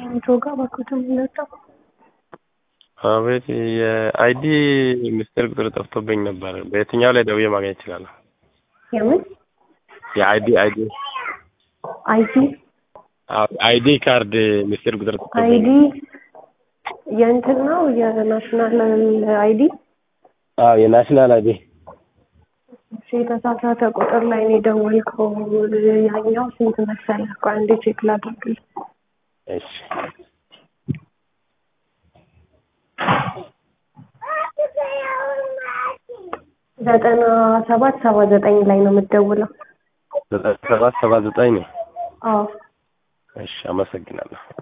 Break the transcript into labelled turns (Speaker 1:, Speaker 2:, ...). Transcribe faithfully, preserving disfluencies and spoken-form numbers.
Speaker 1: ቶጋ ባኩተም ለጣው
Speaker 2: አቤት የአይዲ ሚስተር ቁጥር ጠፍቶብኝ ነበር በየትኛው ላይ ደውዬ ማግኘት እችላለሁ
Speaker 1: የምን
Speaker 2: የአይዲ አይዲ
Speaker 1: አይዲ
Speaker 2: አይዲ ካርድ ሚስተር ቁጥር ጠፍቶብኝ
Speaker 1: አይዲ የእንትን ነው የናሽናል አይዲ
Speaker 2: አዎ የናሽናል አይዲ
Speaker 1: እሺ ተሳሳተ ቁጥር ላይ ነው ደወልከው ያኛው ስንት መሰለህ አንዴ ቼክ ላድርግ
Speaker 2: እሺ
Speaker 1: ዘጠና ሰባት ሰባ ዘጠኝ ላይ ነው የምትደውለው
Speaker 2: ዘጠና ሰባት ሰባ ዘጠኝ ነው
Speaker 1: አዎ
Speaker 2: እሺ አመሰግናለሁ